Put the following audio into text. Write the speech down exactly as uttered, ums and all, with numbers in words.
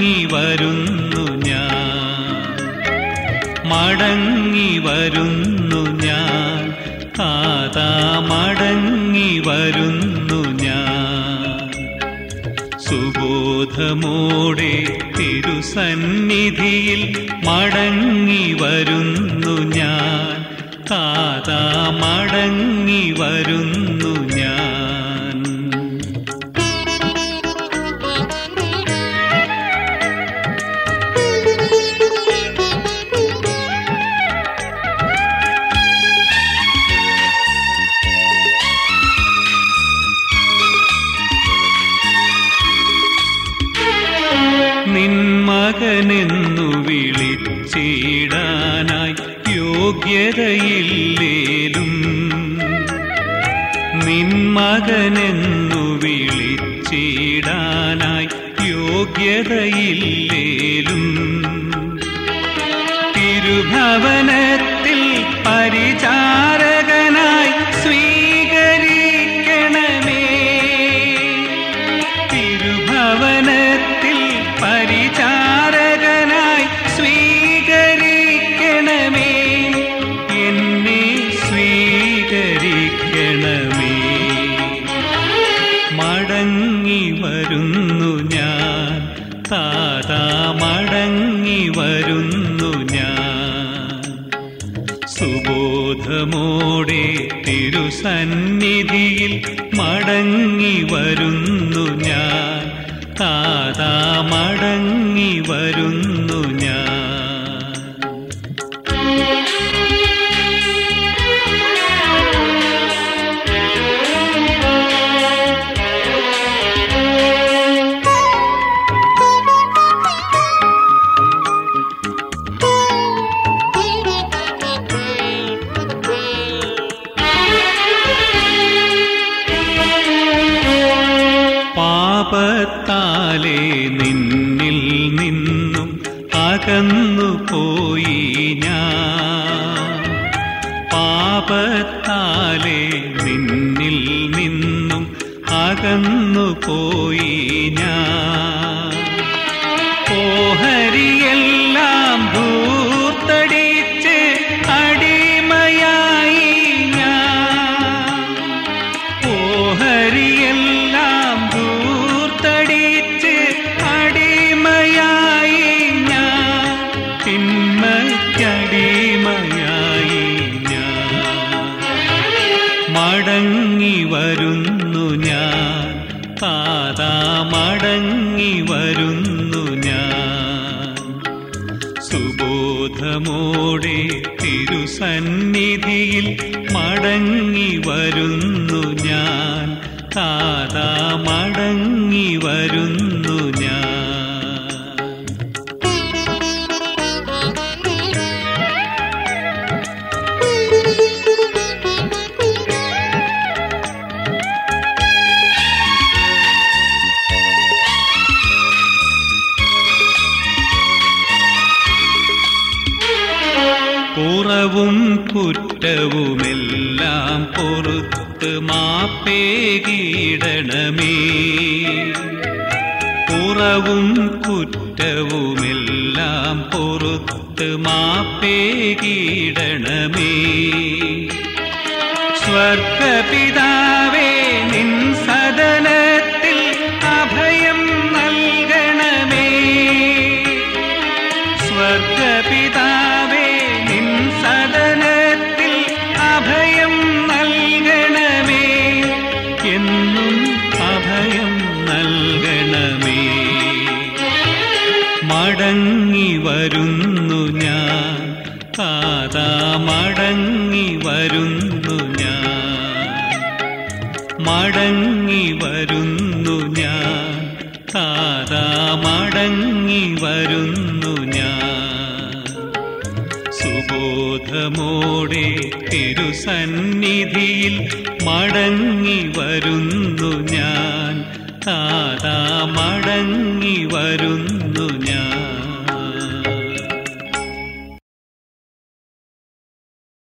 മടങ്ങി വരുന്നു ഞാൻ, മടങ്ങി വരുന്നു ഞാൻ, താതാ മടങ്ങി വരുന്നു ഞാൻ. സുബോധമോടെ തിരുസന്നിധിയിൽ മടങ്ങി വരുന്നു ഞാൻ, താതാ മടങ്ങി വരുന്നു ഞാൻ. നിൻ മകനെന്നു വിളിച്ചിടാനായി യോഗ്യതയില്ലേലും, നിൻ മകനെന്നു വിളിച്ചിടാനായി യോഗ്യതയില്ലേലും, തിരുഭവനത്തിൽ പരിചാരകനായി സ്വീകരിക്കണമേ, തിരുഭവനത്തിൽ പരിചാരകനായി സ്വീകരിക്കണമേ, എന്നെ സ്വീകരിക്കണമേ. മടങ്ങി വരുന്നു ഞാൻ, താതാ മടങ്ങി വരുന്നു ഞാൻ. സുബോധമോടെ തിരുസന്നിധിയിൽ മടങ്ങി വരുന്നു ഞാൻ, താതാ മടങ്ങി വരുന്നു ഞാൻ. പാപത്താലേ നിന്നിൽ നിന്നും അകന്നു പോയി ഞാൻ, പാപത്താലേ നിന്നിൽ നിന്നും അകന്നു പോയി ഞാൻ. ഓഹരിയെല്ലാം ധൂർത്തടിച്ച് അടിമയായി ഞാൻ, ഓഹരിയെല്ലാം ധൂർത്തടിച്ച് അടിമയായി ഞാൻ, തിന്മയ്ക്കടിമയായി ഞാൻ. മടങ്ങി വരുന്നു ഞാൻ, താതാ മടങ്ങി വരുന്നു ഞാൻ. സുബോധമോടെ തിരുസന്നിധിയിൽ മടങ്ങി വരുന്നു ഞാൻ, താതാ മടങ്ങി വരുന്നു ഞാൻ. കുറവും കുറ്റവുമെല്ലാം പൊറുത്ത് മാപ്പേകിടണമേ, കുറവും കുറ്റവുമെല്ലാം പൊറുത്ത് മാപ്പേകിടണമേ. സ്വർഗപിതാവേ നിൻ സദനത്തിൽ അഭയം നൽകണമേ, സ്വർഗപിതാവേ നിൻ സദനത്തിൽ അഭയം നൽകണമേ, എന്നും അഭയം നൽകണമേ. മടങ്ങി വരുന്നു ഞാൻ, താതാ മടങ്ങി വരുന്നു ഞാൻ, മടങ്ങി വരുന്നു ഞാൻ, താതാ മടങ്ങി വരുന്നു ഞാൻ. സുബോധമോടെ തിരുസന്നിധിയിൽ മടങ്ങി വരുന്നു ഞാൻ, താതാ മടങ്ങി വരുന്നു ഞാൻ.